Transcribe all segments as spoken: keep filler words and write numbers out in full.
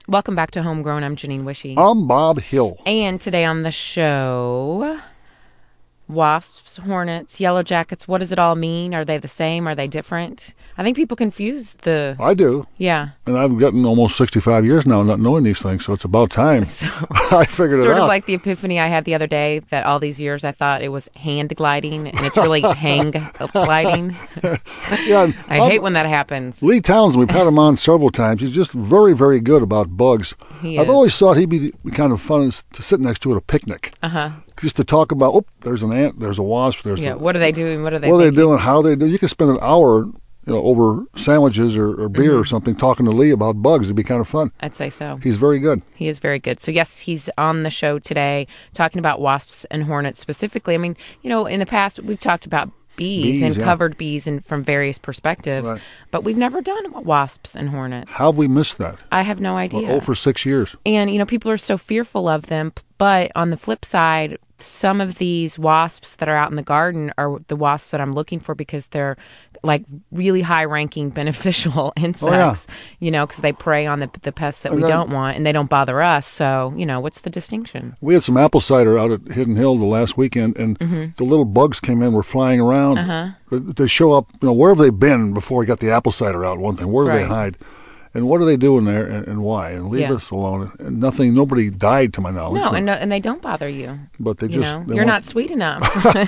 Welcome back to Homegrown. I'm Janine Wishy. I'm Bob Hill. And today on the show, wasps, hornets, yellow jackets. What does it all mean? Are they the same? Are they different? I think people confuse the... I do. Yeah. And I've gotten almost sixty-five years now not knowing these things, so it's about time. So, I figured it out. Sort of like the epiphany I had the other day that all these years I thought it was hand gliding, and it's really hang gliding. Yeah, I um, hate when that happens. Lee Townsend, we've had him on several times. He's just very, very good about bugs. He I've is. always thought he'd be the kind of fun to sit next to at a picnic. Uh-huh. Just to talk about, oh, there's an ant, there's a wasp, there's Yeah, a, what are they doing? What are they what are they thinking? doing, how they do. You can spend an hour, you know, over sandwiches or, or beer Mm-hmm. or something talking to Lee about bugs. It'd be kind of fun. I'd say so. He's very good. He is very good. So, yes, he's on the show today talking about wasps and hornets specifically. I mean, you know, in the past, we've talked about bees, Bees, and yeah. covered bees and from various perspectives, Right. but we've never done wasps and hornets. How have we missed that? I have no idea. Oh, for six years. And, you know, people are so fearful of them. But on the flip side, some of these wasps that are out in the garden are the wasps that I'm looking for because they're like really high-ranking beneficial insects, you know, because they prey on the the pests that And we then- don't want, and they don't bother us. So, you know, what's the distinction? We had some apple cider out at Hidden Hill the last weekend, and the little bugs came in, were flying around. Uh-huh. They, they show up, you know, where have they been before we got the apple cider out, one thing? Where do they Right. hide? And what are they doing there, and, and why? And leave Yeah. us alone. And nothing, nobody died to my knowledge. No, and no, and they don't bother you. But they You just... know, they you're want- not sweet enough.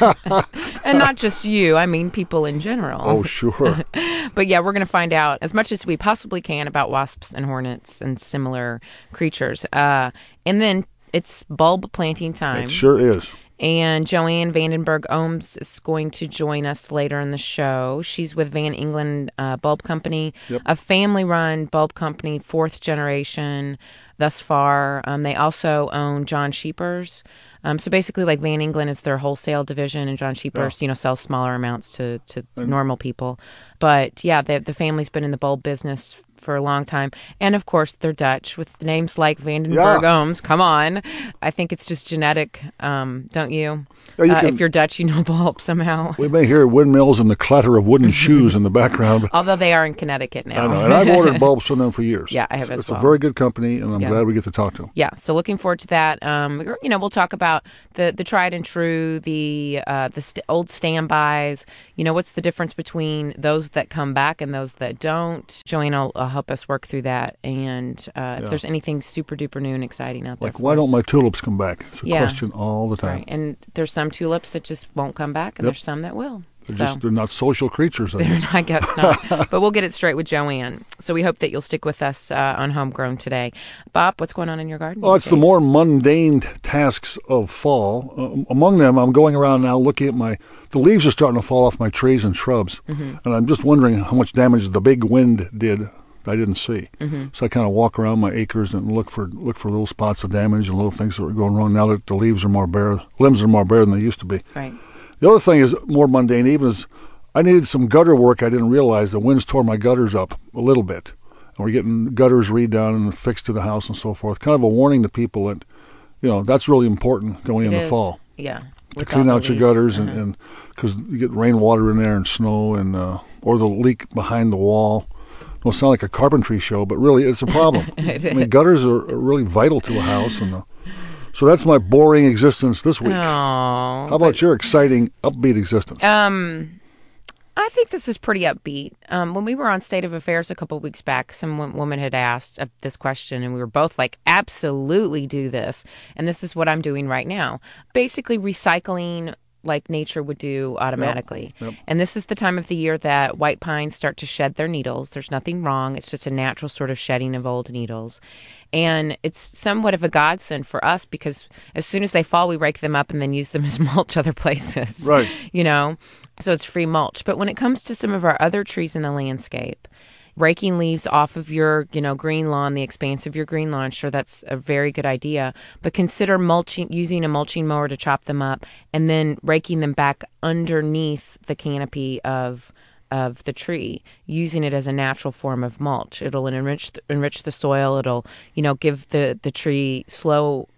And not just you, I mean people in general. Oh, sure. But yeah, we're going to find out as much as we possibly can about wasps and hornets and similar creatures. Uh, and then it's bulb planting time. It sure is. And Joanne Vandenberg Ohms is going to join us later in the show. She's with Van England uh, Bulb Company, Yep. a family-run bulb company, fourth generation thus far. Um, they also own John Sheepers. Um, so basically, like Van England is their wholesale division, and John Sheepers, you know, sells smaller amounts to, to normal people. But yeah, the the family's been in the bulb business for a long time. And of course, they're Dutch with names like Vandenberg Yeah. Ohms. Come on. I think it's just genetic, um, don't you? Yeah, you uh, can- if you're Dutch, you know bulb somehow. We may hear windmills and the clatter of wooden shoes in the background. But Although they are in Connecticut now. I know. And I've ordered bulbs from them for years. Yeah, I have it's, as It's well. a very good company, and I'm Yeah. glad we get to talk to them. Yeah, so looking forward to that. Um, we're- you know, we'll talk about the, the tried and true, the uh, the st- old standbys. You know, what's the difference between those that come back and those that don't? Joanne will uh, help us work through that. And uh, if there's anything super duper new and exciting out there, Like, for why us. don't my tulips come back? It's a Yeah. question all the time. Right, and there's some tulips that just won't come back, and Yep. there's some that will. They're so. just they're not social creatures. I They're guess. not, I guess not. But we'll get it straight with Joanne. So we hope that you'll stick with us uh, on Homegrown today. Bob, what's going on in your garden? Oh, these it's the days? more mundane tasks of fall. Uh, among them, I'm going around now looking at my, the leaves are starting to fall off my trees and shrubs. Mm-hmm. And I'm just wondering how much damage the big wind did I didn't see. Mm-hmm. So I kind of walk around my acres and look for look for little spots of damage and little things that are going wrong now that the leaves are more bare, limbs are more bare than they used to be. Right. The other thing is more mundane even is I needed some gutter work. I didn't realize the winds tore my gutters up a little bit. And we're getting gutters redone and fixed to the house and so forth. Kind of a warning to people that, you know, that's really important going It in the is. fall. Yeah. To with clean all out the your gutters leaves. and Uh-huh. because you get rainwater in there and snow and uh, or the leak behind the wall. It'll sound like a carpentry show, but really it's a problem. It I mean, is. gutters are, are really vital to a house. and uh, So that's my boring existence this week. Oh, How about your exciting, upbeat existence? Um, I think this is pretty upbeat. Um, when we were on State of Affairs a couple of weeks back, some wo- woman had asked uh, this question, and we were both like, absolutely do this. And this is what I'm doing right now. Basically recycling like nature would do automatically. Yep. And this is the time of the year that white pines start to shed their needles. There's nothing wrong. It's just a natural sort of shedding of old needles. And it's somewhat of a godsend for us because as soon as they fall, we rake them up and then use them as mulch other places. Right. You know, so it's free mulch. But when it comes to some of our other trees in the landscape, raking leaves off of your, you know, green lawn, the expanse of your green lawn, sure, that's a very good idea. But consider mulching, using a mulching mower to chop them up and then raking them back underneath the canopy of of the tree, using it as a natural form of mulch. It'll enrich enrich the soil. It'll, you know, give the, the tree slow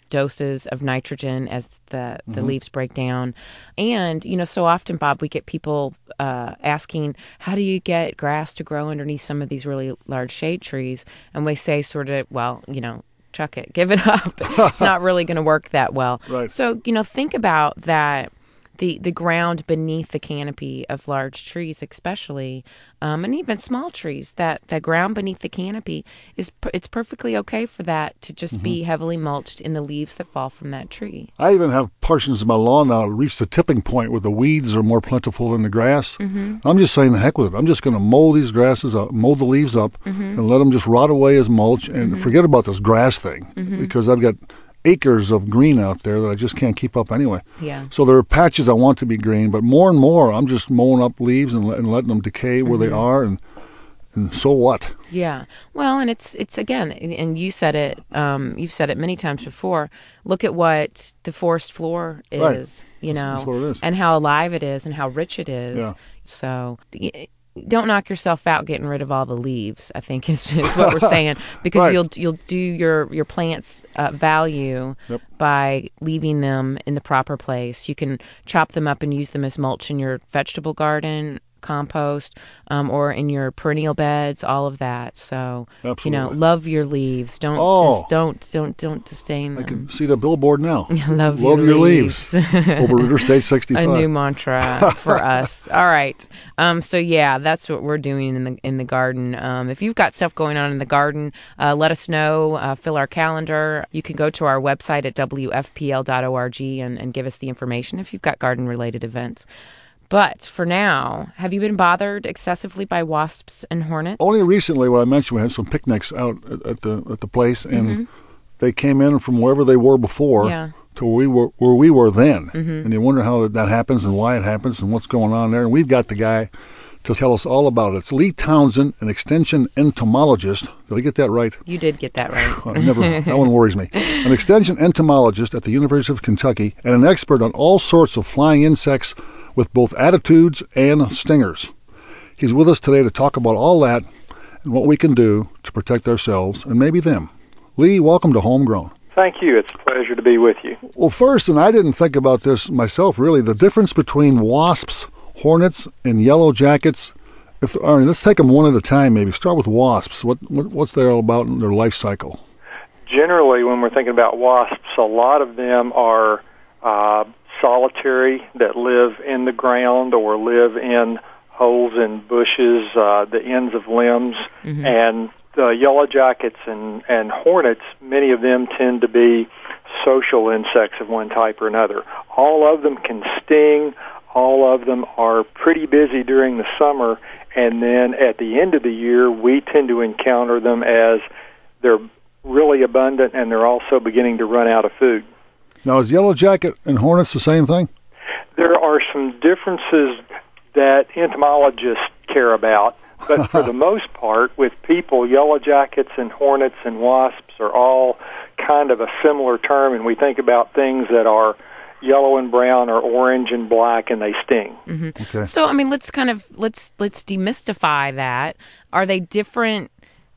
doses of nitrogen as the, the Mm-hmm. leaves break down. And, you know, so often, Bob, we get people uh, asking, how do you get grass to grow underneath some of these really large shade trees? And we say sort of, well, you know, chuck it, give it up. It's not really going to work that well. Right. So, you know, think about that. The, the ground beneath the canopy of large trees, especially, um, and even small trees, that the ground beneath the canopy is per- it's perfectly okay for that to just Mm-hmm. be heavily mulched in the leaves that fall from that tree. I even have portions of my lawn now reach the tipping point where the weeds are more plentiful than the grass. Mm-hmm. I'm just saying, the heck with it. I'm just going to mow these grasses up, mow the leaves up, mm-hmm. and let them just rot away as mulch, and Mm-hmm. forget about this grass thing, Mm-hmm. because I've got acres of green out there that I just can't keep up anyway. Yeah. So there are patches I want to be green, but more and more I'm just mowing up leaves and, and letting them decay where Mm-hmm. they are, and and so what? Yeah. Well, and it's it's again, and you said it. Um, you've said it many times before. Look at what the forest floor is. Right. You That's- know, that's what it is. and how alive it is, and how rich it is. Yeah. So. Y- don't knock yourself out getting rid of all the leaves, I think is, is what we're saying, because Right. you'll you'll do your your plants uh, value Yep. by leaving them in the proper place. You can chop them up and use them as mulch in your vegetable garden, compost, um, or in your perennial beds, all of that. So you know, Absolutely. love your leaves. Don't Oh. just don't don't don't disdain I them. can see the billboard now. Love, Love your, your leaves. Over Interstate A sixty-five. new mantra for us. All right. Um, so yeah, that's what we're doing in the in the garden. Um, if you've got stuff going on in the garden, uh, let us know. Uh, fill our calendar. You can go to our website at w f p l dot org and, and give us the information if you've got garden related events. But for now, have you been bothered excessively by wasps and hornets? Only recently, when I mentioned we had some picnics out at, at the at the place, and they came in from wherever they were before Yeah. to where we were where we were then, and you wonder how that happens and why it happens and what's going on there. And we've got the guy to tell us all about it. It's Lee Townsend, an extension entomologist. Did I get that right? You did get that right. I never. That one worries me. An extension entomologist at the University of Kentucky and an expert on all sorts of flying insects with both attitudes and stingers. He's with us today to talk about all that and what we can do to protect ourselves and maybe them. Lee, welcome to Homegrown. Thank you. It's a pleasure to be with you. Well, first, and I didn't think about this myself really, the difference between wasps, hornets, and yellow jackets. If, all right, let's take them one at a time maybe. Start with wasps. What, what What's they all about in their life cycle? Generally, when we're thinking about wasps, a lot of them are uh, solitary, that live in the ground or live in holes in bushes, uh, the ends of limbs, Mm-hmm. and the yellow jackets and, and hornets, many of them tend to be social insects of one type or another. All of them can sting. All of them are pretty busy during the summer, and then at the end of the year, we tend to encounter them as they're really abundant and they're also beginning to run out of food. Now, is yellow jacket and hornets the same thing? There are some differences that entomologists care about, but for the most part, with people, yellow jackets and hornets and wasps are all kind of a similar term, and we think about things that are yellow and brown or orange and black, and they sting. Mm-hmm. Okay. So, I mean, let's kind of let's let's demystify that. Are they different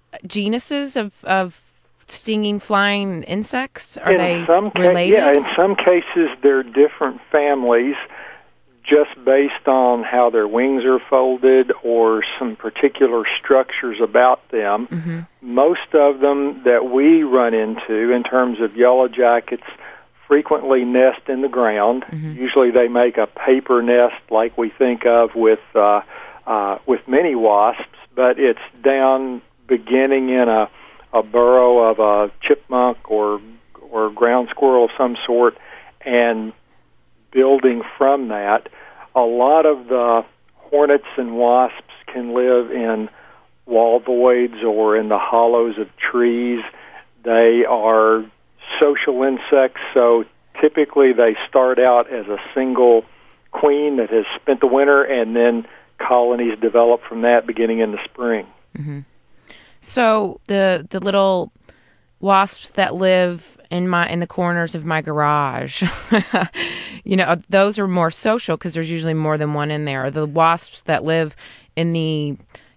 genuses of of stinging flying insects? Are in they some ca- related? Yeah, in some cases they're different families, just based on how their wings are folded or some particular structures about them. Mm-hmm. Most of them that we run into, in terms of yellow jackets, frequently nest in the ground. Mm-hmm. Usually they make a paper nest like we think of with uh, uh, with many wasps, but it's down beginning in a, a burrow of a chipmunk or or ground squirrel of some sort, and building from that. A lot of the hornets and wasps can live in wall voids or in the hollows of trees. They are social insects, so typically they start out as a single queen that has spent the winter, and then colonies develop from that beginning in the spring. Mm-hmm. So the the little wasps that live in my in the corners of my garage, you know, those are more social because there's usually more than one in there. The wasps that live in the,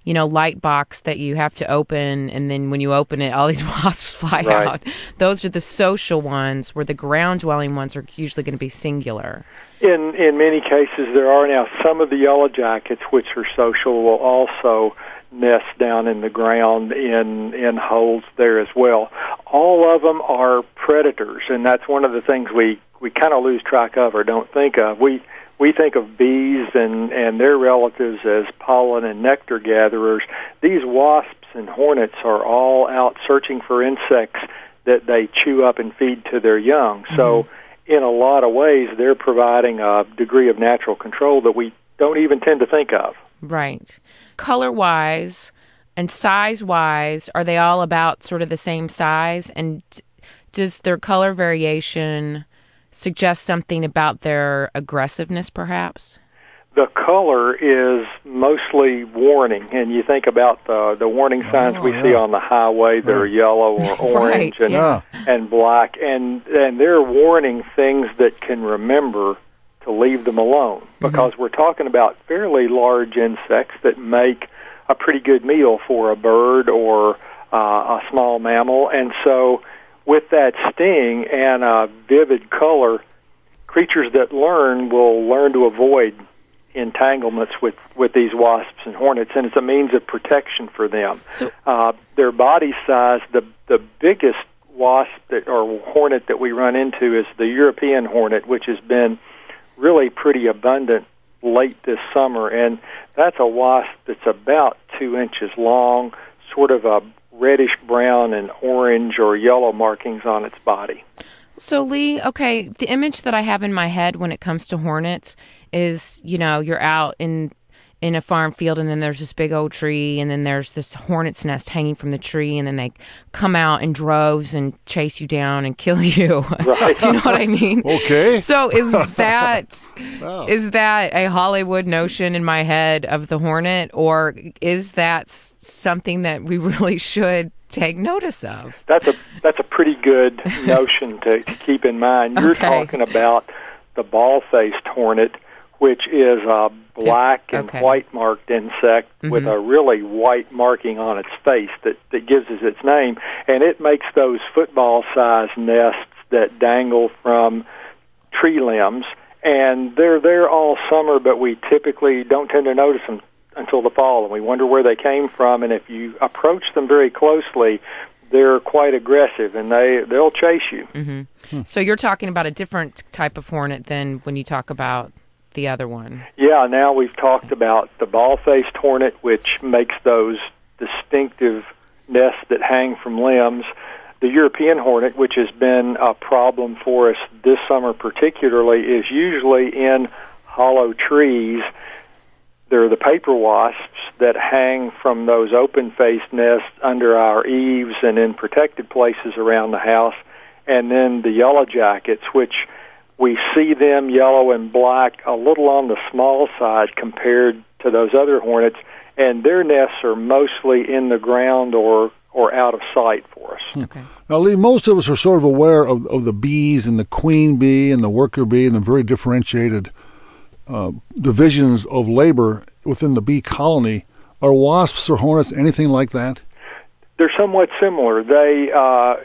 you know, light box that you have to open, and then when you open it, all these wasps fly Right. out. Those are the social ones, where the ground-dwelling ones are usually going to be singular. In in many cases, there are now some of the yellow jackets, which are social, will also nest down in the ground in in holes there as well. All of them are predators, and that's one of the things we, we kind of lose track of or don't think of. We we think of bees and, and their relatives as pollen and nectar gatherers. These wasps and hornets are all out searching for insects that they chew up and feed to their young. Mm-hmm. So in a lot of ways, they're providing a degree of natural control that we don't even tend to think of. Right. Color-wise and size-wise, are they all about sort of the same size? And does their color variation suggest something about their aggressiveness, perhaps? The color is mostly warning, and you think about the the warning signs oh, we yeah. see on the highway. They're Right. yellow or orange Right, and yeah. and black, and and they're warning things that can remember to leave them alone, because mm-hmm. we're talking about fairly large insects that make a pretty good meal for a bird or uh, a small mammal. And so with that sting and a vivid color, creatures that learn will learn to avoid entanglements with, with these wasps and hornets, and it's a means of protection for them. So, uh, their body size, the the biggest wasp that, or hornet that we run into is the European hornet, which has been really pretty abundant late this summer, and that's a wasp that's about two inches long, sort of a reddish brown and orange or yellow markings on its body. So, Lee, okay, the image that I have in my head when it comes to hornets is, you know, you're out in in a farm field, and then there's this big old tree, and then there's this hornet's nest hanging from the tree, and then they come out in droves and chase you down and kill you. Right. Do you know what I mean? Okay. So is that Wow. is that a Hollywood notion in my head of the hornet, or is that s- something that we really should take notice of? That's a that's a pretty good notion to, to keep in mind. You're Okay. talking about the ball-faced hornet, which is a black and okay. white-marked insect mm-hmm. with a really white marking on its face that, that gives it its name, and it makes those football-sized nests that dangle from tree limbs, and they're there all summer, but we typically don't tend to notice them until the fall, and we wonder where they came from, and if you approach them very closely, they're quite aggressive, and they, they'll chase you. Mm-hmm. Hmm. So you're talking about a different type of hornet than when you talk about the other one. Yeah, now we've talked about the ball-faced hornet, which makes those distinctive nests that hang from limbs. The European hornet, which has been a problem for us this summer particularly, is usually in hollow trees. They're the paper wasps that hang from those open-faced nests under our eaves and in protected places around the house. And then the yellow jackets, which we see them yellow and black a little on the small side compared to those other hornets, and their nests are mostly in the ground or, or out of sight for us. Okay. Now, Lee, most of us are sort of aware of, of the bees and the queen bee and the worker bee and the very differentiated uh, divisions of labor within the bee colony. Are wasps or hornets anything like that? They're somewhat similar. They uh,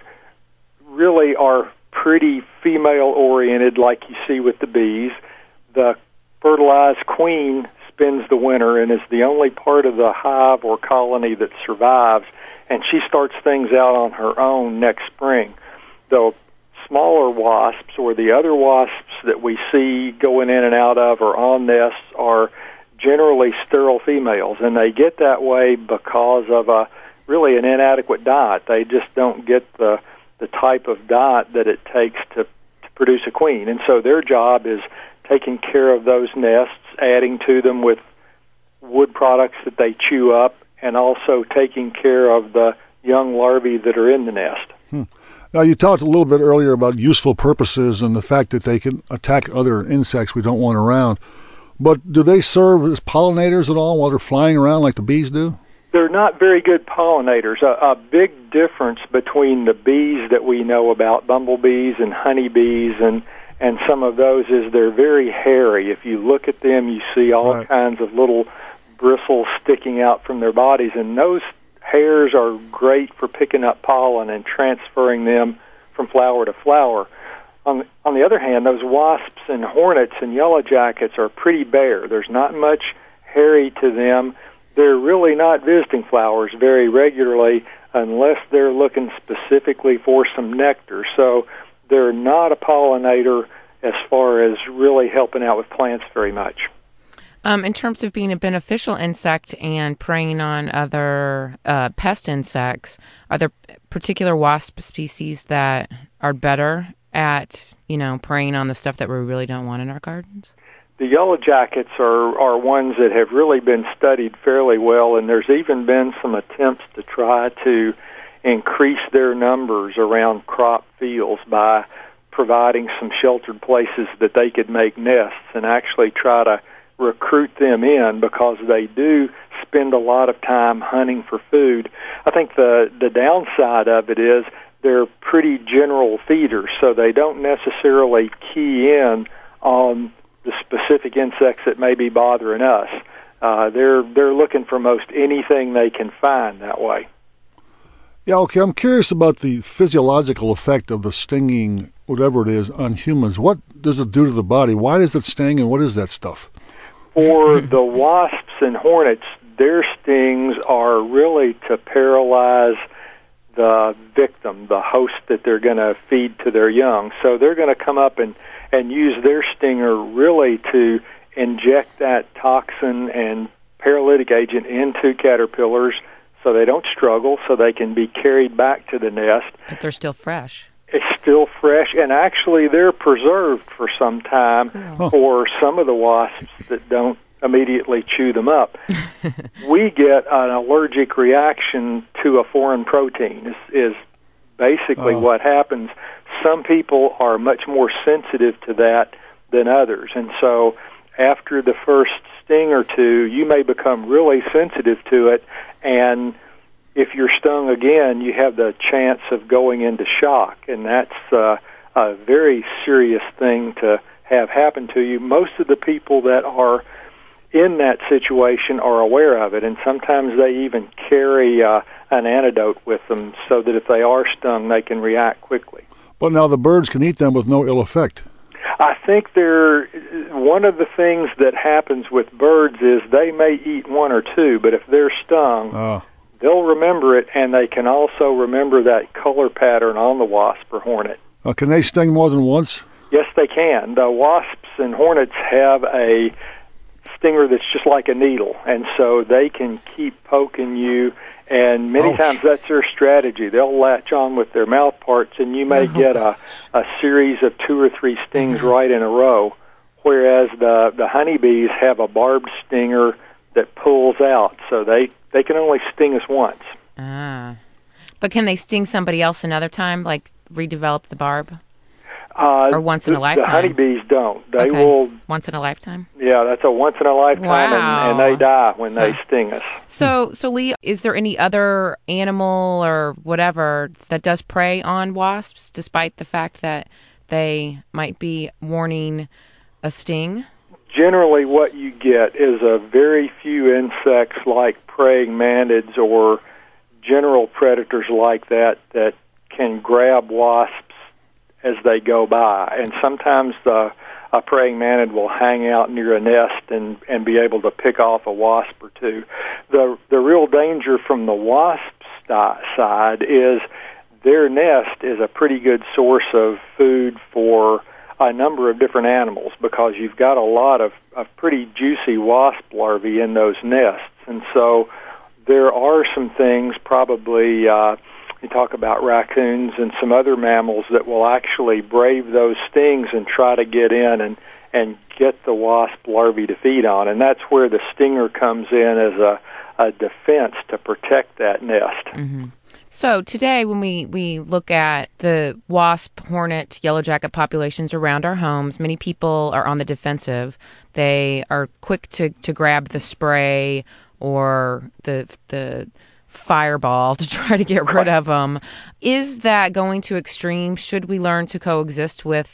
really are pretty female-oriented, like you see with the bees. The fertilized queen spends the winter and is the only part of the hive or colony that survives, and she starts things out on her own next spring. The smaller wasps, or the other wasps that we see going in and out of or on nests, are generally sterile females, and they get that way because of a really an inadequate diet. They just don't get the the type of diet that it takes to, to produce a queen. And so their job is taking care of those nests, adding to them with wood products that they chew up, and also taking care of the young larvae that are in the nest. Hmm. Now, you talked a little bit earlier about useful purposes and the fact that they can attack other insects we don't want around. But do they serve as pollinators at all while they're flying around like the bees do? They're not very good pollinators. A, a big difference between the bees that we know about, bumblebees and honeybees and, and some of those, is they're very hairy. If you look at them, you see all right. kinds of little bristles sticking out from their bodies, and those hairs are great for picking up pollen and transferring them from flower to flower. On, on the other hand, those wasps and hornets and yellow jackets are pretty bare. There's not much hairy to them. They're really not visiting flowers very regularly unless they're looking specifically for some nectar. So they're not a pollinator as far as really helping out with plants very much. Um, in terms of being a beneficial insect and preying on other uh, pest insects, are there particular wasp species that are better at, you know, preying on the stuff that we really don't want in our gardens? The yellow jackets are, are ones that have really been studied fairly well, and there's even been some attempts to try to increase their numbers around crop fields by providing some sheltered places that they could make nests and actually try to recruit them in, because they do spend a lot of time hunting for food. I think the, the downside of it is they're pretty general feeders, so they don't necessarily key in on the specific insects that may be bothering us. Uh, they're they're looking for most anything they can find that way. Yeah, okay, I'm curious about the physiological effect of the stinging, whatever it is, on humans. What does it do to the body? Why does it sting, and what is that stuff? For the wasps and hornets, their stings are really to paralyze the victim, the host that they're going to feed to their young. So they're going to come up and, and use their stinger really to inject that toxin and paralytic agent into caterpillars so they don't struggle, so they can be carried back to the nest. But they're still fresh. It's still fresh, and actually they're preserved for some time Cool. for some of the wasps that don't immediately chew them up. We get an allergic reaction to a foreign protein is, is basically Oh. what happens. Some people are much more sensitive to that than others, and so after the first sting or two, you may become really sensitive to it, and if you're stung again, you have the chance of going into shock, and that's uh, a very serious thing to have happen to you. Most of the people that are in that situation are aware of it, and sometimes they even carry uh, an antidote with them so that if they are stung, they can react quickly. But now the birds can eat them with no ill effect. I think they're, one of the things that happens with birds is they may eat one or two, but if they're stung, Uh, they'll remember it, and they can also remember that color pattern on the wasp or hornet. uh, can they sting more than once? Yes, they can. The wasps and hornets have a stinger that's just like a needle, and so they can keep poking you, and many Ouch. times that's their strategy. They'll latch on with their mouth parts, and you may Oh, get a, a series of two or three stings Mm-hmm. right in a row, whereas the, the honeybees have a barbed stinger that pulls out, so they, they can only sting us once. Ah. But can they sting somebody else another time, like redevelop the barb? Uh, Or once in a the, lifetime? The honeybees don't. They Okay. will, Once in a lifetime? yeah, that's a once in a lifetime, Wow. and, and they die when they Huh. sting us. So, so Lee, is there any other animal or whatever that does prey on wasps, despite the fact that they might be warning a sting? Generally, what you get is a very few insects like praying manads or general predators like that that can grab wasps as they go by. And sometimes the, a praying manad will hang out near a nest and, and be able to pick off a wasp or two. The, the real danger from the wasp st- side is their nest is a pretty good source of food for a number of different animals, because you've got a lot of, of pretty juicy wasp larvae in those nests. And so there are some things, probably uh, you talk about raccoons and some other mammals, that will actually brave those stings and try to get in and, and get the wasp larvae to feed on. And that's where the stinger comes in as a, a defense to protect that nest. Mm-hmm. So today, when we, we look at the wasp, hornet, yellow jacket populations around our homes, many people are on the defensive. They are quick to, to grab the spray or the the fireball to try to get rid of them. Is that going to extreme? Should we learn to coexist with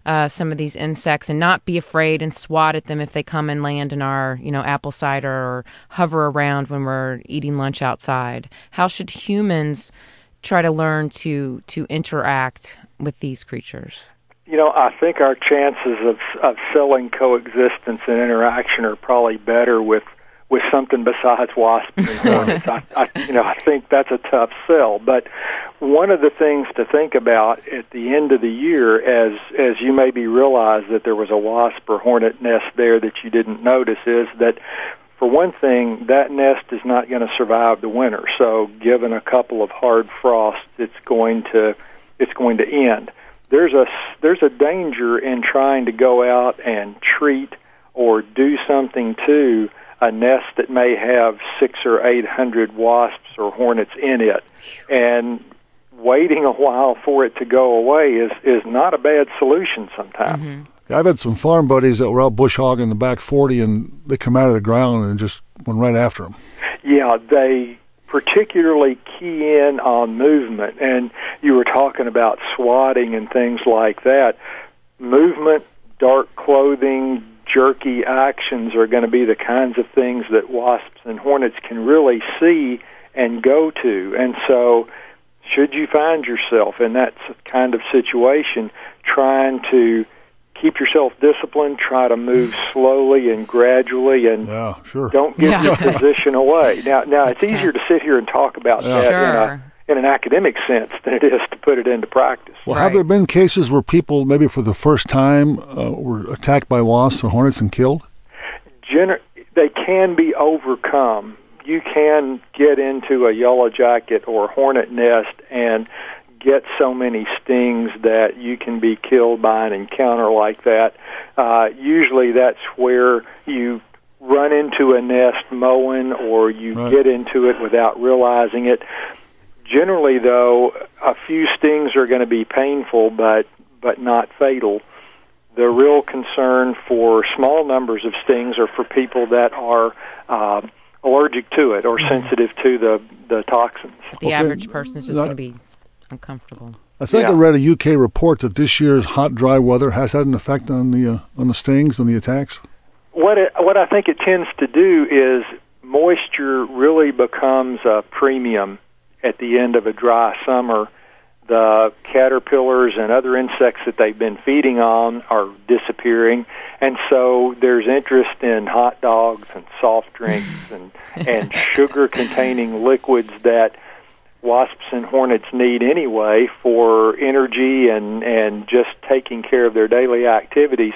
uh, some of these insects and not be afraid and swat at them if they come and land in our, you know, apple cider or hover around when we're eating lunch outside? How should humans try to learn to to interact with these creatures? You know, I think our chances of of selling coexistence and interaction are probably better with with something besides wasps and hornets. I, I, you know, I think that's a tough sell. But one of the things to think about at the end of the year, as as you maybe realize that there was a wasp or hornet nest there that you didn't notice, is that for one thing, that nest is not going to survive the winter. So, given a couple of hard frosts, it's going to it's going to end. There's a there's a danger in trying to go out and treat or do something to a nest that may have six or eight hundred wasps or hornets in it, and waiting a while for it to go away is is not a bad solution sometimes. Mm-hmm. Yeah, I've had some farm buddies that were out bush hogging the back forty, and they come out of the ground and just went right after them. Yeah, they particularly key in on movement, and you were talking about swatting and things like that. Movement, dark clothing, jerky actions are going to be the kinds of things that wasps and hornets can really see and go to. And so should you find yourself in that kind of situation, trying to keep yourself disciplined, try to move slowly and gradually, and yeah, sure. don't give yeah. your position away. Now, now it's easier tough. to sit here and talk about yeah. that Sure. in, a, in an academic sense than it is to put it into practice. Well, Right. have there been cases where people, maybe for the first time, uh, were attacked by wasps or hornets and killed? Gener- they can be overcome. You can get into a yellow jacket or hornet nest and get so many stings that you can be killed by an encounter like that. Uh, usually that's where you run into a nest mowing, or you Right. get into it without realizing it. Generally, though, a few stings are going to be painful, but but not fatal. The real concern for small numbers of stings are for people that are uh, allergic to it or sensitive to the, the toxins. The Okay. average person is just Not- going to be uncomfortable. I think Yeah. I read a U K report that this year's hot, dry weather has had an effect on the uh, on the stings and the attacks. What it, what I think it tends to do is moisture really becomes a premium at the end of a dry summer. The caterpillars and other insects that they've been feeding on are disappearing, and so there's interest in hot dogs and soft drinks and, and sugar-containing liquids that wasps and hornets need anyway for energy and, and just taking care of their daily activities.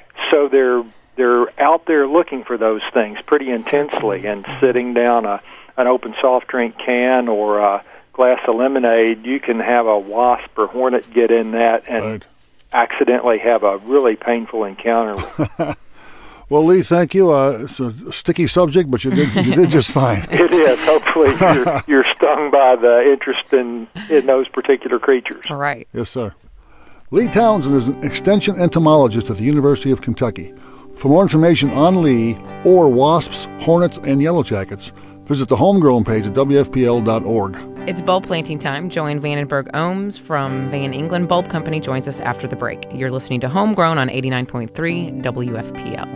So they're they're out there looking for those things pretty intensely, and sitting down a an open soft drink can or a glass of lemonade, you can have a wasp or hornet get in that and Right. accidentally have a really painful encounter with. Well, Lee, thank you. Uh, it's a sticky subject, but you did you did just fine. It is. Hopefully you're, you're stung by the interest in, in those particular creatures. All right. Yes, sir. Lee Townsend is an extension entomologist at the University of Kentucky. For more information on Lee or wasps, hornets, and yellow jackets, visit the Homegrown page at W F P L dot org. It's bulb planting time. Joanne Vandenberg Ohms from Van England Bulb Company joins us after the break. You're listening to Homegrown on eighty-nine point three W F P L.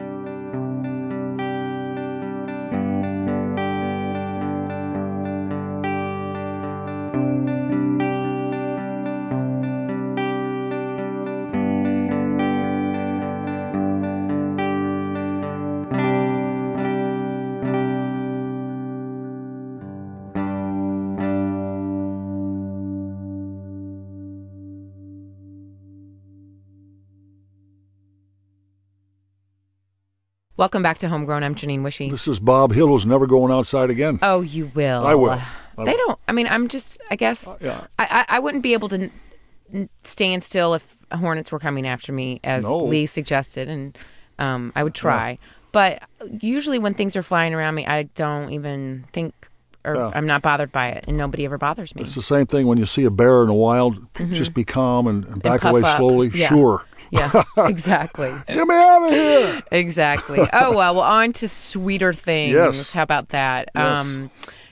Welcome back to Homegrown. I'm Janine Wishy. This is Bob Hill, who's never going outside again. Oh, you will. I will. I They will. don't. I mean, I'm just. I guess. Uh, yeah. I, I I wouldn't be able to n- n- stand still if hornets were coming after me, as No. Lee suggested, and um, I would try. But usually, when things are flying around me, I don't even think, or Yeah. I'm not bothered by it, and nobody ever bothers me. It's the same thing when you see a bear in the wild. Just be calm and, and back puff away up. slowly. Yeah. Sure. Yeah, exactly. Get me out of here. Exactly. Oh, well, well, on to sweeter things. Yes. How about that? Yes. Um,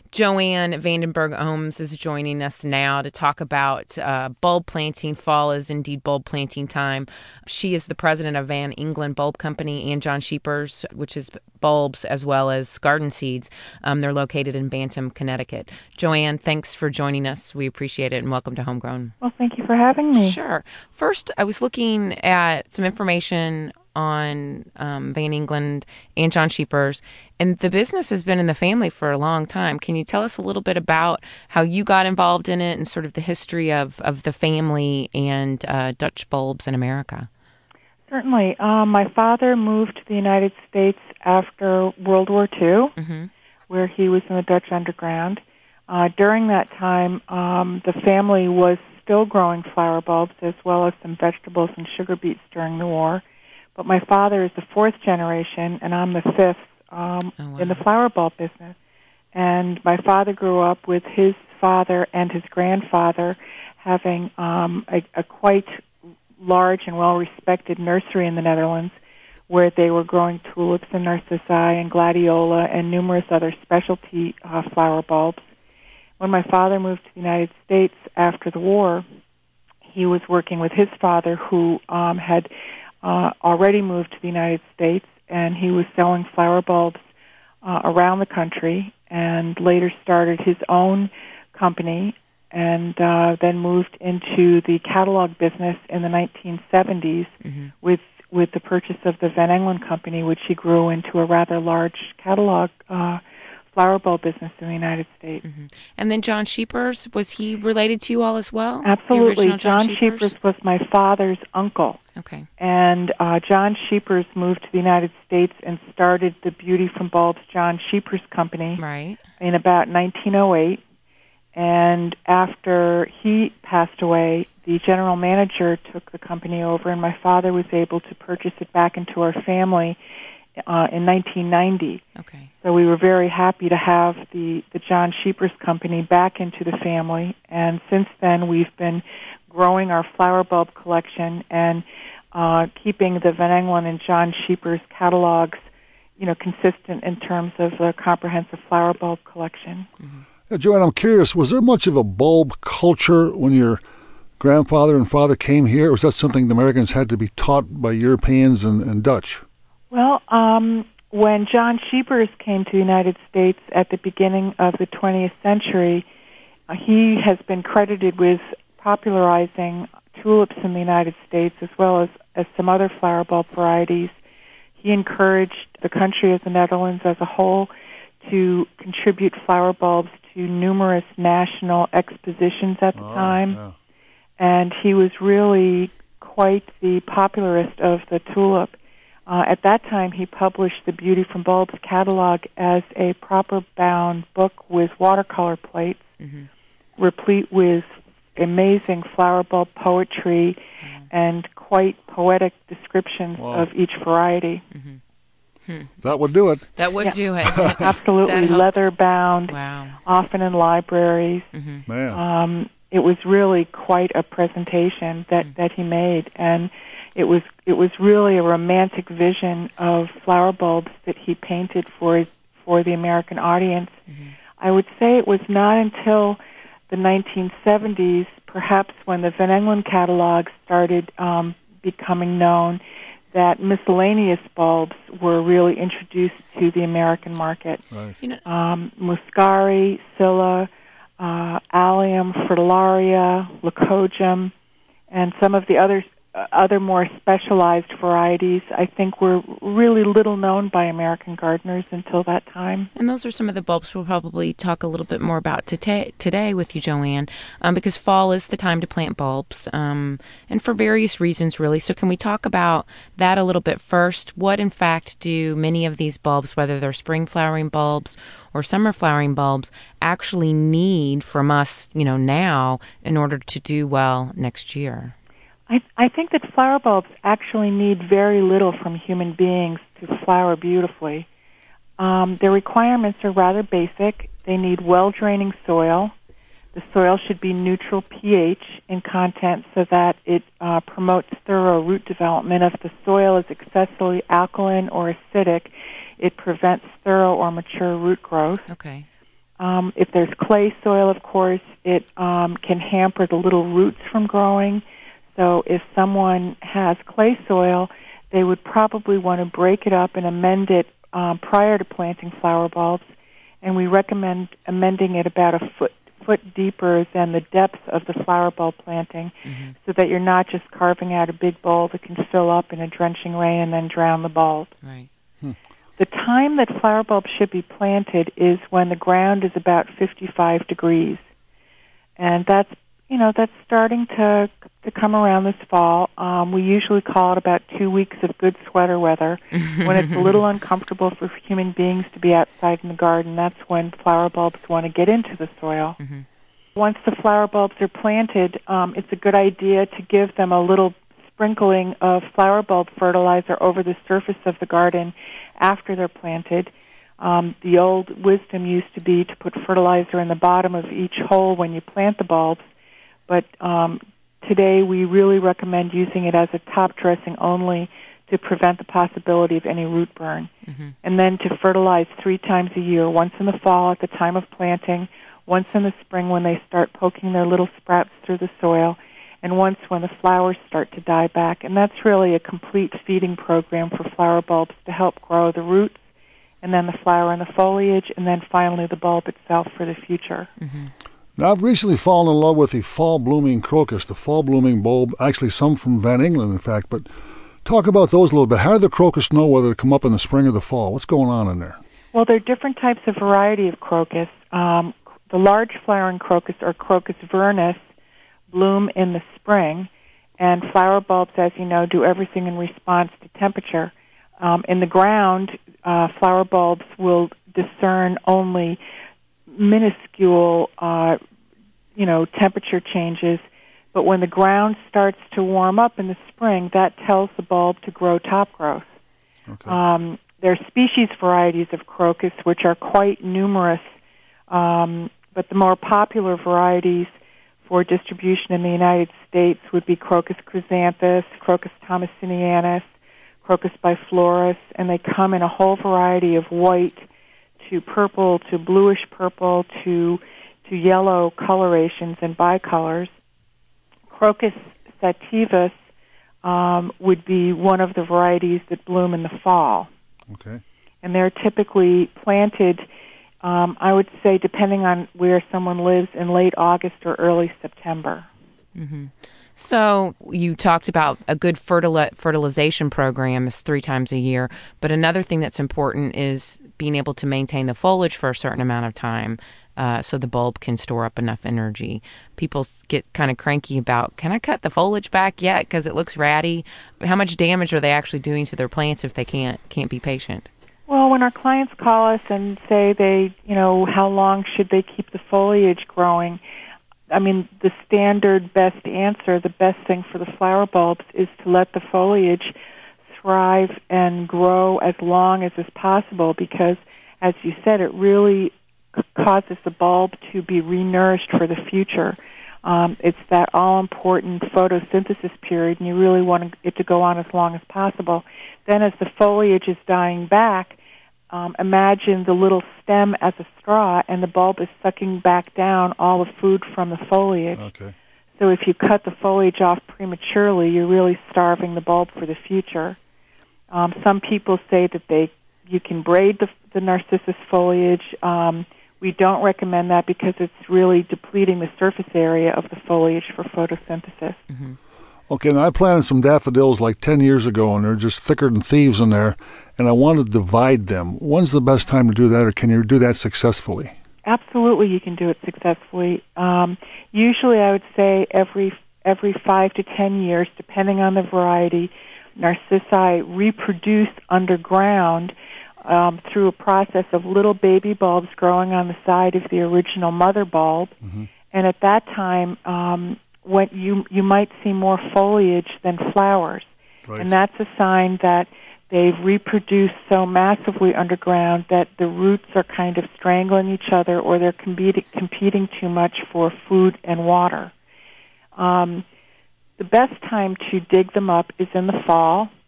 Joanne Vandenberg Ohms is joining us now to talk about uh, bulb planting. Fall is indeed bulb planting time. She is the president of Van England Bulb Company and John Sheepers, which is bulbs as well as garden seeds. Um, they're located in Bantam, Connecticut. Joanne, thanks for joining us. We appreciate it, and welcome to Homegrown. Well, thank you for having me. Sure. First, I was looking at some information on um, Van England and John Sheepers, and the business has been in the family for a long time. Can you tell us a little bit about how you got involved in it and sort of the history of, of the family and uh, Dutch bulbs in America? Certainly. Um, my father moved to the United States after World War Two, mm-hmm. where he was in the Dutch underground. Uh, during that time, um, the family was still growing flower bulbs as well as some vegetables and sugar beets during the war. But my father is the fourth generation, and I'm the fifth um, oh, wow. in the flower bulb business. And my father grew up with his father and his grandfather having um, a, a quite large and well-respected nursery in the Netherlands where they were growing tulips and narcissi and gladiola and numerous other specialty uh, flower bulbs. When my father moved to the United States after the war, he was working with his father who um, had Uh, already moved to the United States, and he was selling flower bulbs uh, around the country, and later started his own company, and uh, then moved into the catalog business in the nineteen seventies mm-hmm. with with the purchase of the Van Engelen Company, which he grew into a rather large catalog uh, flower bulb business in the United States. Mm-hmm. And then John Sheepers, was he related to you all as well? Absolutely. John, John Sheepers? Sheepers was my father's uncle. Okay. And uh, John Sheepers moved to the United States and started the Beauty from Bulbs John Sheepers Company right. in about nineteen oh eight. And after he passed away, the general manager took the company over, and my father was able to purchase it back into our family uh, in nineteen ninety. Okay. So we were very happy to have the, the John Sheepers Company back into the family. And since then, we've been growing our flower bulb collection and uh, keeping the Van Engelen and John Sheepers catalogs, you know, consistent in terms of the comprehensive flower bulb collection. Mm-hmm. Yeah, Joanne, I'm curious, was there much of a bulb culture when your grandfather and father came here, or was that something the Americans had to be taught by Europeans and, and Dutch? Well, um, when John Sheepers came to the United States at the beginning of the twentieth century, uh, he has been credited with popularizing tulips in the United States as well as, as some other flower bulb varieties. He encouraged the country of the Netherlands as a whole to contribute flower bulbs to numerous national expositions at the oh, time. Yeah. And he was really quite the popularist of the tulip. Uh, at that time, he published the Beauty from Bulbs catalog as a proper bound book with watercolor plates, mm-hmm. replete with amazing flower bulb poetry mm-hmm. and quite poetic descriptions wow. of each variety. Mm-hmm. Hmm. That would do it. That would yeah. do it. Absolutely. Leather bound, wow. often in libraries. Mm-hmm. Man. Um, it was really quite a presentation that, mm-hmm. that he made, and it was it was really a romantic vision of flower bulbs that he painted for for the American audience. Mm-hmm. I would say it was not until the nineteen seventies, perhaps when the Van Engelen catalog started um, becoming known, that miscellaneous bulbs were really introduced to the American market. Right. You know, um, Muscari, Scilla, uh, Allium, Fritillaria, Leucojum, and some of the other uh, other more specialized varieties, I think, were really little known by American gardeners until that time. And those are some of the bulbs we'll probably talk a little bit more about today, today with you, Joanne, um, because fall is the time to plant bulbs, um, and for various reasons, really. So can we talk about that a little bit first? What, in fact, do many of these bulbs, whether they're spring flowering bulbs or summer flowering bulbs, actually need from us, you know, now in order to do well next year? I, I think that flower bulbs actually need very little from human beings to flower beautifully. Um, their requirements are rather basic. They need well-draining soil. The soil should be neutral pH in content so that it uh, promotes thorough root development. If the soil is excessively alkaline or acidic, it prevents thorough or mature root growth. Okay. Um, if there's clay soil, of course, it um, can hamper the little roots from growing. So if someone has clay soil, they would probably want to break it up and amend it um, prior to planting flower bulbs. And we recommend amending it about a foot foot deeper than the depth of the flower bulb planting, mm-hmm. so that you're not just carving out a big bowl that can fill up in a drenching rain and then drown the bulb. Right. Hmm. The time that flower bulbs should be planted is when the ground is about fifty-five degrees. And that's, you know, that's starting to to come around this fall. Um, we usually call it about two weeks of good sweater weather. When it's a little uncomfortable for human beings to be outside in the garden, that's when flower bulbs want to get into the soil. Mm-hmm. Once the flower bulbs are planted, um, it's a good idea to give them a little sprinkling of flower bulb fertilizer over the surface of the garden after they're planted. Um, the old wisdom used to be to put fertilizer in the bottom of each hole when you plant the bulbs, but um, today we really recommend using it as a top dressing only to prevent the possibility of any root burn. Mm-hmm. And then to fertilize three times a year, once in the fall at the time of planting, once in the spring when they start poking their little sprouts through the soil, and once when the flowers start to die back. And that's really a complete feeding program for flower bulbs to help grow the roots, and then the flower and the foliage, and then finally the bulb itself for the future. Mm-hmm. Now, I've recently fallen in love with the fall-blooming crocus, the fall-blooming bulb, actually some from Van Engelen, in fact. But talk about those a little bit. How do the crocus know whether to come up in the spring or the fall? What's going on in there? Well, there are different types of variety of crocus. Um, the large flowering crocus, or Crocus vernus, bloom in the spring, and flower bulbs, as you know, do everything in response to temperature. Um, in the ground, uh, flower bulbs will discern only minuscule, uh, you know, temperature changes. But when the ground starts to warm up in the spring, that tells the bulb to grow top growth. Okay. Um, there are species varieties of crocus which are quite numerous, um, but the more popular varieties for distribution in the United States would be Crocus chrysanthus, Crocus thomasinianus, Crocus biflorus, and they come in a whole variety of white to purple to bluish purple to to yellow colorations and bicolors. Crocus sativus um, would be one of the varieties that bloom in the fall. Okay. And they're typically planted, um, I would say, depending on where someone lives, in late August or early September. Mm-hmm. So you talked about a good fertili- fertilization program is three times a year, but another thing that's important is being able to maintain the foliage for a certain amount of time uh, so the bulb can store up enough energy. People get kind of cranky about, can I cut the foliage back yet because it looks ratty? How much damage are they actually doing to their plants if they can't can't be patient? Well, when our clients call us and say they, you know, how long should they keep the foliage growing, I mean, the standard best answer, the best thing for the flower bulbs is to let the foliage thrive and grow as long as is possible because, as you said, it really causes the bulb to be renourished for the future. Um, it's that all-important photosynthesis period, and you really want it to go on as long as possible. Then as the foliage is dying back, Um, imagine the little stem as a straw, and the bulb is sucking back down all the food from the foliage. Okay. So if you cut the foliage off prematurely, you're really starving the bulb for the future. Um, some people say that they you can braid the, the narcissus foliage. Um, we don't recommend that because it's really depleting the surface area of the foliage for photosynthesis. Mm-hmm. Okay, now I planted some daffodils like ten years ago, and they're just thicker than thieves in there, and I want to divide them. When's the best time to do that, or can you do that successfully? Absolutely, you can do it successfully. Um, usually, I would say every every five to ten years, depending on the variety, narcissi reproduce underground um, through a process of little baby bulbs growing on the side of the original mother bulb, mm-hmm. and at that time, um, when you you might see more foliage than flowers, right. And that's a sign that they've reproduced so massively underground that the roots are kind of strangling each other, or they're competing, competing too much for food and water. Um, the best time to dig them up is in the fall.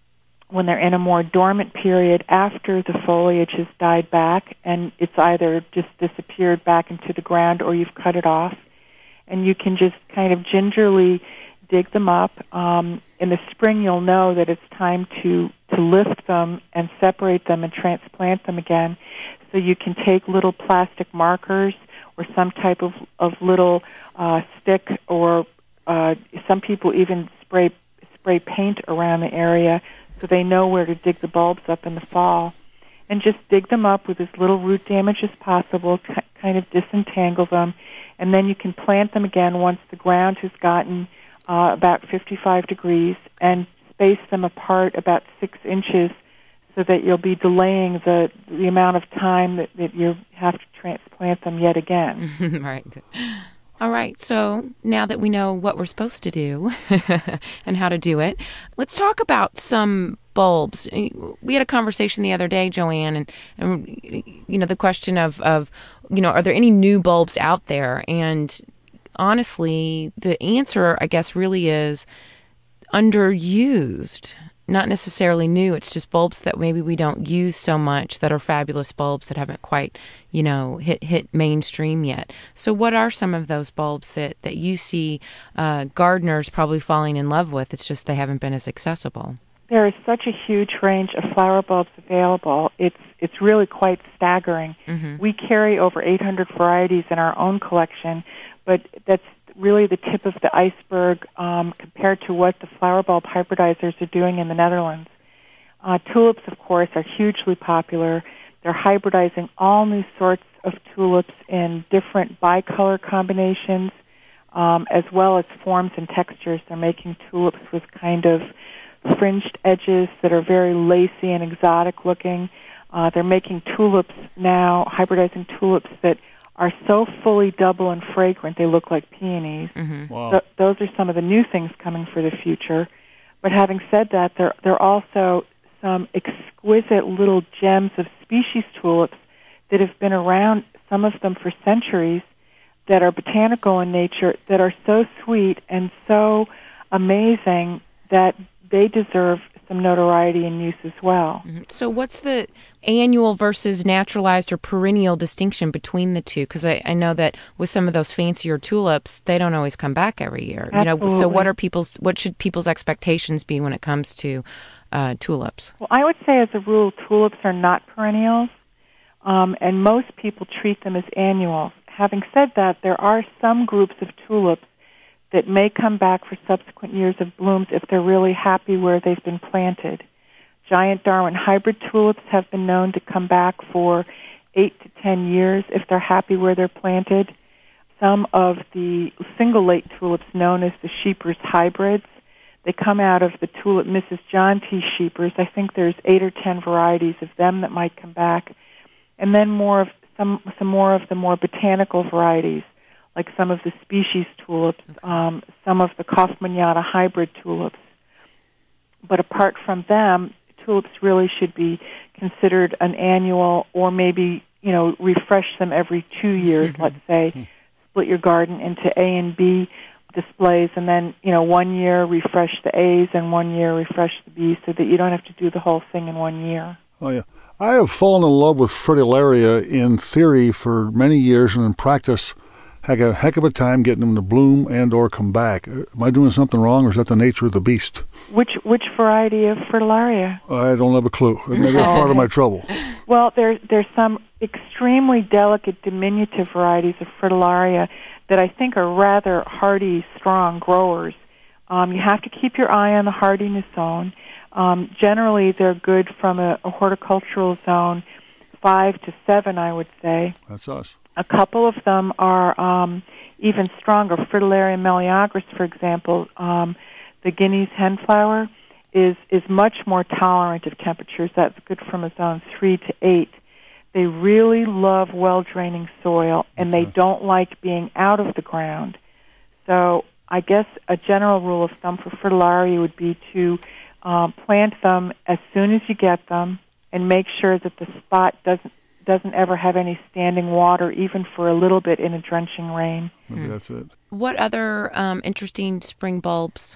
when they're in a more dormant period after the foliage has died back and it's either just disappeared back into the ground or you've cut it off. And you can just kind of gingerly dig them up. Um, in the spring, you'll know that it's time to, to lift them and separate them and transplant them again. So you can take little plastic markers or some type of, of little uh, stick, or uh, some people even spray spray paint around the area so they know where to dig the bulbs up in the fall. And just dig them up with as little root damage as possible, k- kind of disentangle them, and then you can plant them again once the ground has gotten uh, about fifty-five degrees, and space them apart about six inches so that you'll be delaying the the amount of time that, that you have to transplant them yet again. Right. All right, so now that we know what we're supposed to do and how to do it, let's talk about some bulbs. We had a conversation the other day, Joanne, and, and you know, the question of, of, you know, are there any new bulbs out there? And honestly, the answer, I guess, really is underused. Not necessarily new, it's just bulbs that maybe we don't use so much that are fabulous bulbs that haven't quite, you know, hit hit mainstream yet. So what are some of those bulbs that, that you see uh, gardeners probably falling in love with? It's just they haven't been as accessible. There is such a huge range of flower bulbs available. It's it's really quite staggering. Mm-hmm. We carry over eight hundred varieties in our own collection, but that's really the tip of the iceberg um, compared to what the flower bulb hybridizers are doing in the Netherlands. Uh, tulips, of course, are hugely popular. They're hybridizing all new sorts of tulips in different bicolor combinations, um, as well as forms and textures. They're making tulips with kind of fringed edges that are very lacy and exotic looking. Uh, they're making tulips now, hybridizing tulips that are so fully double and fragrant they look like peonies. Mm-hmm. Wow. So those are some of the new things coming for the future. But having said that, there there are also some exquisite little gems of species tulips that have been around, some of them for centuries, that are botanical in nature, that are so sweet and so amazing that they deserve some notoriety and use as well. Mm-hmm. So what's the annual versus naturalized or perennial distinction between the two? Because I, I know that with some of those fancier tulips, they don't always come back every year. Absolutely. You know, so what are people's what should people's expectations be when it comes to uh, tulips? Well, I would say as a rule, tulips are not perennials, um, and most people treat them as annuals. Having said that, there are some groups of tulips that may come back for subsequent years of blooms if they're really happy where they've been planted. Giant Darwin hybrid tulips have been known to come back for eight to ten years if they're happy where they're planted. Some of the single-late tulips known as the Scheepers hybrids, they come out of the tulip Missus John T. Scheepers. I think there's eight or ten varieties of them that might come back. And then more of some some more of the more botanical varieties, like some of the species tulips, um, some of the Kaufmanniana hybrid tulips. But apart from them, tulips really should be considered an annual, or maybe, you know, refresh them every two years, let's say. Split your garden into A and B displays, and then, you know, one year refresh the A's and one year refresh the B's, so that you don't have to do the whole thing in one year. Oh, yeah. I have fallen in love with Fritillaria in theory for many years, and in practice had a heck of a time getting them to bloom and or come back. Am I doing something wrong, or is that the nature of the beast? Which which variety of Fritillaria? I don't have a clue. Maybe that's part of my trouble. Well, there, there's some extremely delicate diminutive varieties of Fritillaria that I think are rather hardy, strong growers. Um, you have to keep your eye on the hardiness zone. Um, generally, they're good from a, a horticultural zone five to seven, I would say. That's us. A couple of them are um, even stronger. Fritillaria meleagris, for example, um, the Guinea's henflower, is is much more tolerant of temperatures. That's good from a zone three to eight. They really love well-draining soil, and Okay. they don't like being out of the ground. So I guess a general rule of thumb for Fritillaria would be to um, plant them as soon as you get them, and make sure that the spot doesn't doesn't ever have any standing water, even for a little bit in a drenching rain. Maybe hmm. that's it. What other um, interesting spring bulbs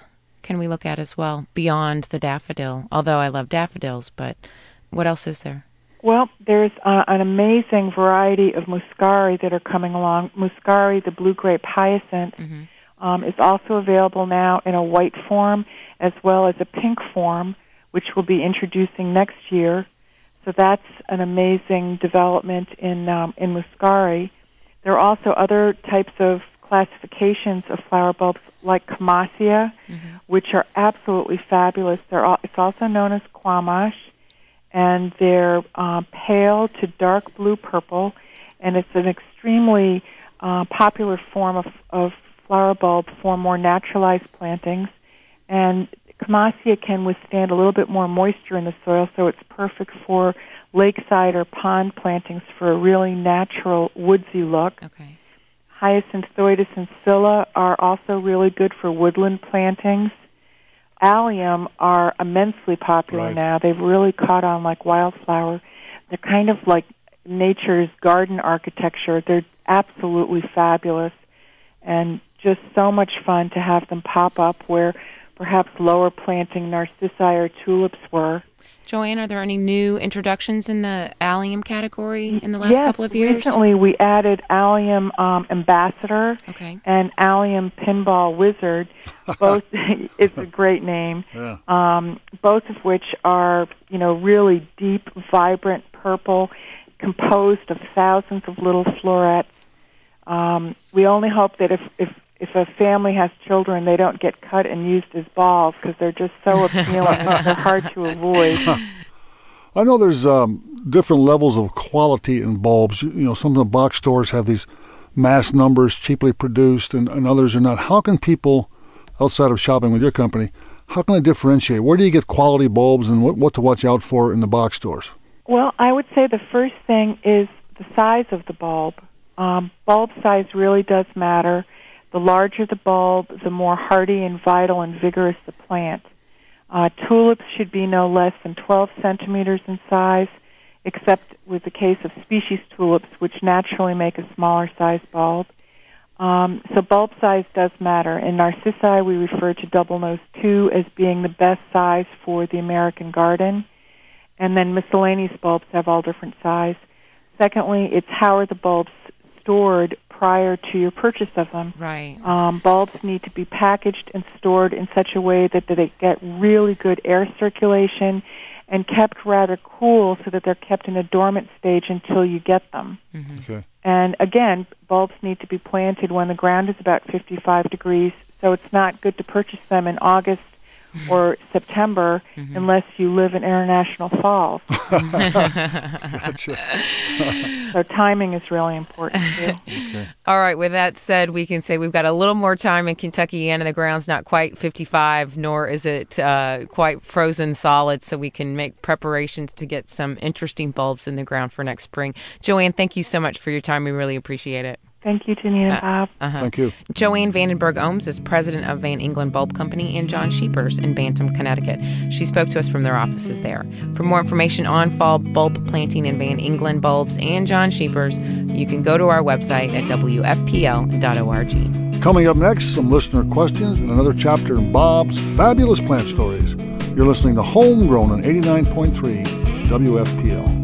can we look at as well beyond the daffodil? Although I love daffodils, but what else is there? Well, there's uh, an amazing variety of muscari that are coming along. Muscari, the blue grape hyacinth, mm-hmm. um, is also available now in a white form as well as a pink form, which we'll be introducing next year. So that's an amazing development in um, in muscari. There are also other types of classifications of flower bulbs like Camassia, mm-hmm. which are absolutely fabulous. They're all, it's also known as Quamash, and they're uh, pale to dark blue purple, and it's an extremely uh, popular form of, of flower bulb for more naturalized plantings. And Camassia can withstand a little bit more moisture in the soil, so it's perfect for lakeside or pond plantings for a really natural woodsy look. Okay. Hyacinthoides and Scilla are also really good for woodland plantings. Allium are immensely popular right. now. They've really caught on like wildflower. They're kind of like nature's garden architecture. They're absolutely fabulous and just so much fun to have them pop up where perhaps lower planting narcissi or tulips were. Joanne, are there any new introductions in the allium category in the last yes, couple of years? Recently we added allium um, ambassador okay. and allium pinball wizard. Both, it's a great name. Yeah. Um, both of which are, you know, really deep, vibrant purple, composed of thousands of little florets. Um, we only hope that if, if if a family has children, they don't get cut and used as balls because they're just so appealing and they're hard to avoid. I know there's um, different levels of quality in bulbs. You, you know, some of the box stores have these mass numbers, cheaply produced, and, and others are not. How can people, outside of shopping with your company, how can they differentiate? Where do you get quality bulbs and what, what to watch out for in the box stores? Well, I would say the first thing is the size of the bulb. Um, bulb size really does matter. The larger the bulb, the more hardy and vital and vigorous the plant. Uh, tulips should be no less than twelve centimeters in size, except with the case of species tulips, which naturally make a smaller size bulb. Um, so bulb size does matter. In narcissi, we refer to double nose two as being the best size for the American garden. And then miscellaneous bulbs have all different size. Secondly, it's how are the bulbs stored prior to your purchase of them. Right. Um, bulbs need to be packaged and stored in such a way that, that they get really good air circulation and kept rather cool so that they're kept in a dormant stage until you get them. Mm-hmm. Okay. And again, bulbs need to be planted when the ground is about fifty-five degrees, so it's not good to purchase them in August or September mm-hmm. unless you live in International Falls. Gotcha. So timing is really important, too. Okay. All right, with that said, we can say we've got a little more time in Kentucky, and the ground's not quite fifty-five, nor is it uh, quite frozen solid, so we can make preparations to get some interesting bulbs in the ground for next spring. Joanne, thank you so much for your time. We really appreciate it. Thank you, Janine and Bob. Uh, uh-huh. Thank you. Joanne Vandenberg-Ohms is president of Van England Bulb Company, and John Sheepers in Bantam, Connecticut. She spoke to us from their offices there. For more information on fall bulb planting and Van England bulbs and John Sheepers, you can go to our website at w f p l dot org. Coming up next, some listener questions and another chapter in Bob's Fabulous Plant Stories. You're listening to Homegrown on eighty-nine point three W F P L.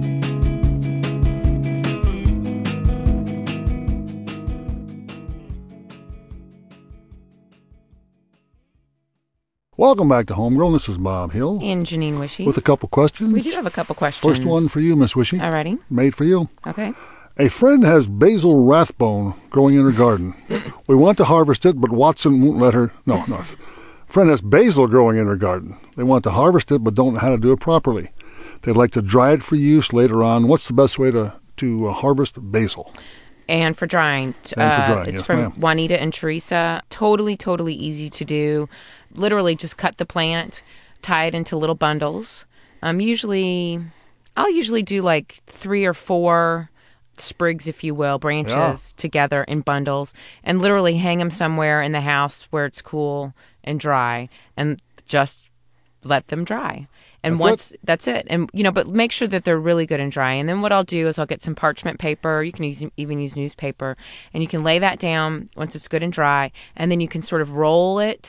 Welcome back to Homegrown. This is Bob Hill. And Janine Wishy. With a couple questions. We do have a couple questions. First one for you, Miss Wishy. All righty. Made for you. Okay. A friend has basil rathbone growing in her garden. We want to harvest it, but Watson won't let her. No, no. Friend has basil growing in her garden. They want to harvest it, but don't know how to do it properly. They'd like to dry it for use later on. What's the best way to, to uh, harvest basil? And for drying. And uh, for drying, It's yes, from ma'am. Juanita and Teresa. Totally, totally easy to do. Literally just cut the plant, tie it into little bundles. Um, usually, I'll usually do like three or four sprigs, if you will, branches yeah. together in bundles, and literally hang them somewhere in the house where it's cool and dry, and just let them dry. And that's once it? that's it, and you know, but make sure that they're really good and dry. And then what I'll do is I'll get some parchment paper. You can use, even use newspaper, and you can lay that down once it's good and dry, and then you can sort of roll it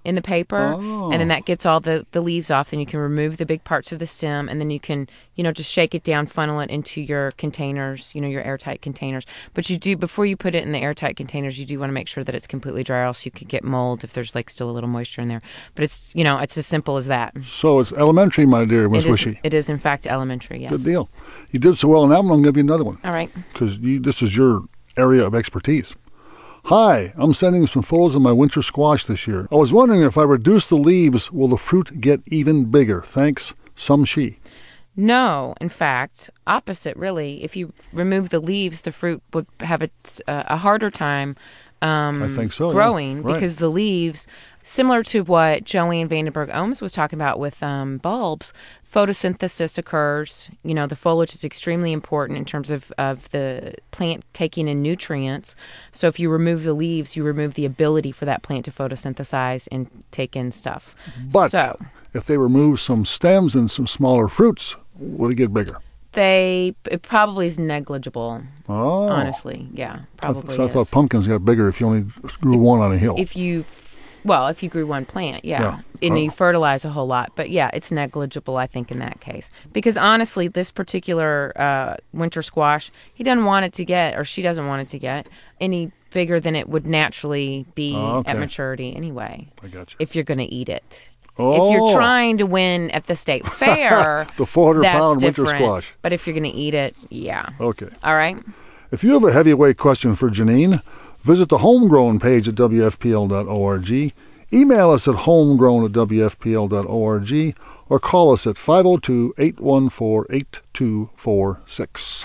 in the paper, Oh. and then that gets all the, the leaves off. Then you can remove the big parts of the stem, and then you can, you know, just shake it down, funnel it into your containers, you know, your airtight containers. But you do, before you put it in the airtight containers, you do want to make sure that it's completely dry, or else you could get mold if there's like still a little moisture in there. But it's, you know, it's as simple as that. So it's elementary, my dear Miss It is, Wishy. it is, in fact, elementary, yes. Good deal. You did so well, and now I'm going to give you another one. All right. Because this is your area of expertise. Hi, I'm sending some photos of my winter squash this year. I was wondering if I reduce the leaves, will the fruit get even bigger? Thanks, Some She. No, in fact, opposite, really. If you remove the leaves, the fruit would have a, a harder time um, I think so, yeah. growing Right. because the leaves, similar to what Joanne Vandenberg Ohms was talking about with um, bulbs, photosynthesis occurs. You know, the foliage is extremely important in terms of, of the plant taking in nutrients. So if you remove the leaves, you remove the ability for that plant to photosynthesize and take in stuff. But so, if they remove some stems and some smaller fruits, will it get bigger? They it probably is negligible. Oh. Honestly, yeah, probably. So I is. thought pumpkins got bigger if you only grew one on a hill. If you, well, if you grew one plant, yeah, Yeah. and Oh. you fertilize a whole lot, but yeah, it's negligible, I think, in that case. Because honestly, this particular uh, winter squash, he doesn't want it to get, or she doesn't want it to get any bigger than it would naturally be Oh, okay. at maturity anyway. I got you. If you're going to eat it. Oh. If you're trying to win at the state fair, The four hundred that's pound winter different. squash. But if you're going to eat it, yeah. Okay. All right. If you have a heavyweight question for Janine, visit the Homegrown page at W F P L dot org. Email us at homegrown at W F P L dot org or call us at five oh two, eight one four, eight two four six.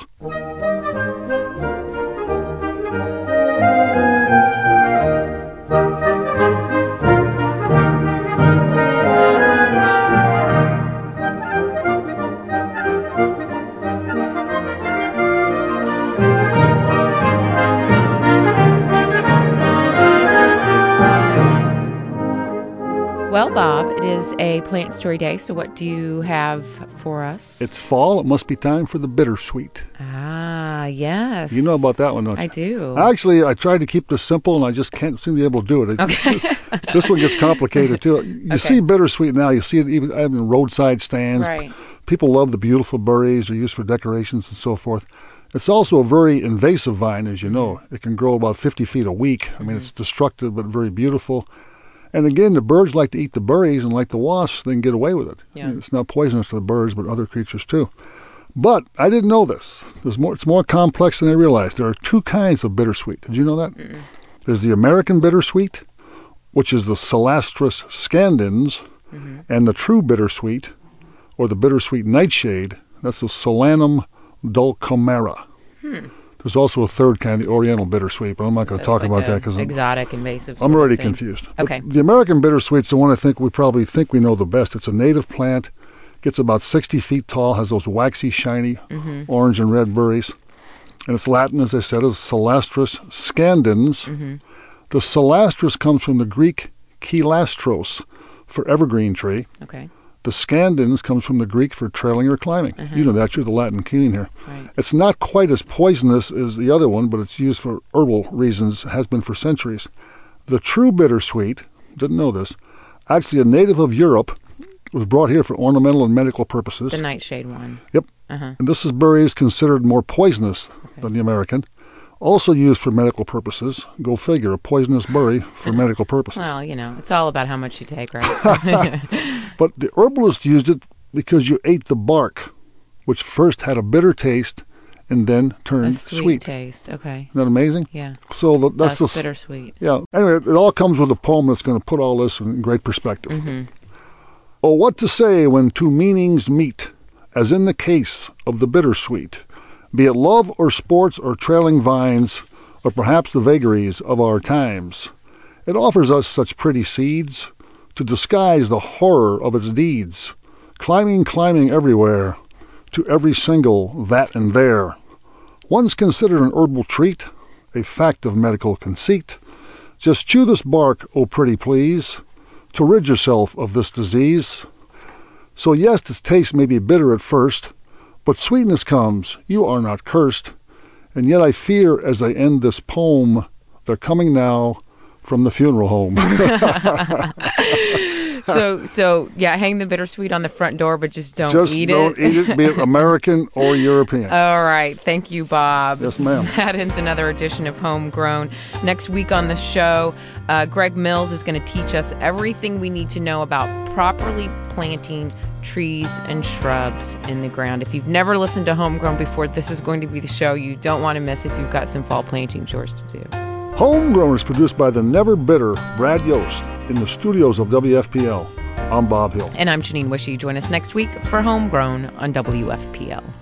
Well, Bob, it is a plant story day, so what do you have for us? It's fall. It must be time for the bittersweet. Ah, yes. You know about that one, don't you? I do. Actually, I tried to keep this simple, and I just can't seem to be able to do it. It- Okay. This one gets complicated, too. You Okay. see bittersweet now. You see it even in roadside stands. Right. People love the beautiful berries. They're used for decorations and so forth. It's also a very invasive vine, as you know. It can grow about fifty feet a week. I mean, it's destructive but very beautiful. And again, the birds like to eat the berries, and like the wasps, they can get away with it. Yeah. I mean, it's not poisonous to the birds, but other creatures too. But I didn't know this. There's more. It's more complex than I realized. There are two kinds of bittersweet. Did you know that? Mm-mm. There's the American bittersweet, which is the Celastrus scandens, Mm-hmm. and the true bittersweet, or the bittersweet nightshade. That's the Solanum dulcamara. Hmm. There's also a third kind, the Oriental bittersweet, but I'm not going to That's talk like about a that because I'm, exotic, invasive. I'm sort of already thing. confused. But Okay. the American bittersweet's the one I think we probably think we know the best. It's a native plant, gets about sixty feet tall, has those waxy, shiny Mm-hmm. orange and red berries. And its Latin, as I said, is Celastrus scandens. Mm-hmm. The Celastrus comes from the Greek kilastros, for evergreen tree. Okay. The scandens comes from the Greek for trailing or climbing. Uh-huh. You know that, you're the Latin king here. Right. It's not quite as poisonous as the other one, but it's used for herbal reasons, has been for centuries. The true bittersweet, didn't know this, actually a native of Europe, was brought here for ornamental and medical purposes. The nightshade one. Yep. Uh-huh. And this is berry is considered more poisonous than the American. Also used for medical purposes. Go figure, a poisonous berry for medical purposes. Well, you know, it's all about how much you take, right? But the herbalist used it because you ate the bark, which first had a bitter taste and then A turned sweet, sweet. taste. Okay. Isn't that amazing? Yeah. So the, that's That's the s- bittersweet. yeah. Anyway, it all comes with a poem that's going to put all this in great perspective. Mm-hmm. Oh, what to say when two meanings meet, as in the case of the bittersweet, be it love or sports or trailing vines, or perhaps the vagaries of our times. It offers us such pretty seeds to disguise the horror of its deeds, climbing, climbing everywhere, to every single that and there. Once considered an herbal treat, a fact of medical conceit. Just chew this bark, oh pretty please, to rid yourself of this disease. So yes, its taste may be bitter at first, but sweetness comes, you are not cursed. And yet I fear as I end this poem, they're coming now from the funeral home. so, so yeah, hang the bittersweet on the front door, but just don't just eat don't it. eat it, be it American or European. All right. Thank you, Bob. Yes, ma'am. That ends another edition of Homegrown. Next week on the show, uh, Greg Mills is going to teach us everything we need to know about properly planting trees and shrubs in the ground. If you've never listened to Homegrown before, this is going to be the show you don't want to miss if you've got some fall planting chores to do. Homegrown is produced by the never bitter Brad Yost in the studios of W F P L. I'm Bob Hill. And I'm Janine Wishy. Join us next week for Homegrown on W F P L.